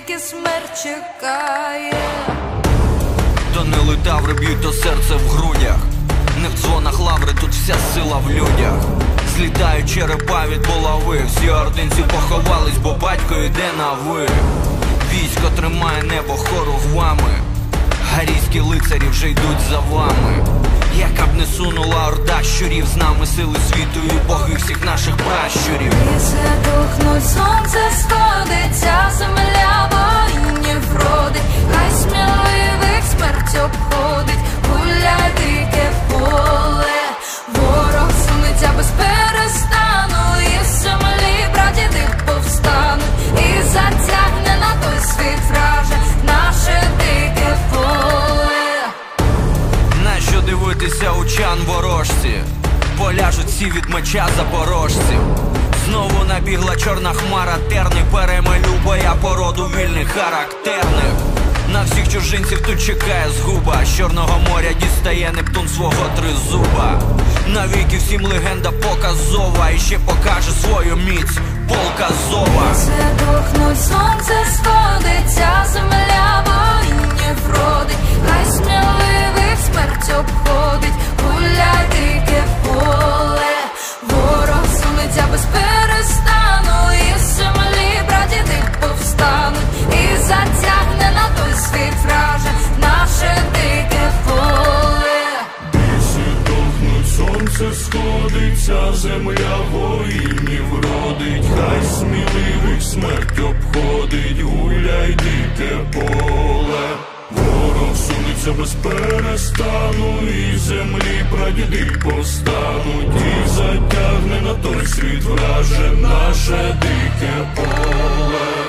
тільки смерть чекає. То не летаври б'ють, то серце в грудях. Не в дзвонах лаври, тут вся сила в людях. Злітають черепа від булави. Всі ординці поховались, бо батько йде на ви. Військо тримає небо хоругвами. Гарійські лицарі вже йдуть за вами. Яка б не сунула орда щурів, з нами сили світу і боги всіх наших пращурів. Ліси тухнуть, сонце сходиться, земля воїнів родить. Хай сміливих смерть обходить, гуляй дике поле. Ворог сунеться без перестану, і з землі прадіди повстануть, і затягне на той світ враже наше дике поле. Нащо дивитися учан ворожці? Поляжуть всі від меча запорожців. Знову набігла чорна хмара, терни перемелю боя породу вільних характерних. На всіх чужинців тут чекає згуба. З Чорного моря дістає Нептун свого тризуба. Навіки всім легенда показова, і ще покаже свою міць полк Азова. Ліси тухнуть, сонце сходиться, земля воїнів родить. Хай сміливих смерть обходить, гуляй дике поле. Ворог сунеться без перестану, і з землі прадіди повстануть, і затягне на той світ враже наше дике поле. Ліси тухнуть, сонце сходиться, земля воїнів родить. Хай сміливих смерть обходить, гуляй дике поле. Ворог сунеться без перестану, і землі прадіди повстануть, і затягне на той світ враже наше дике поле.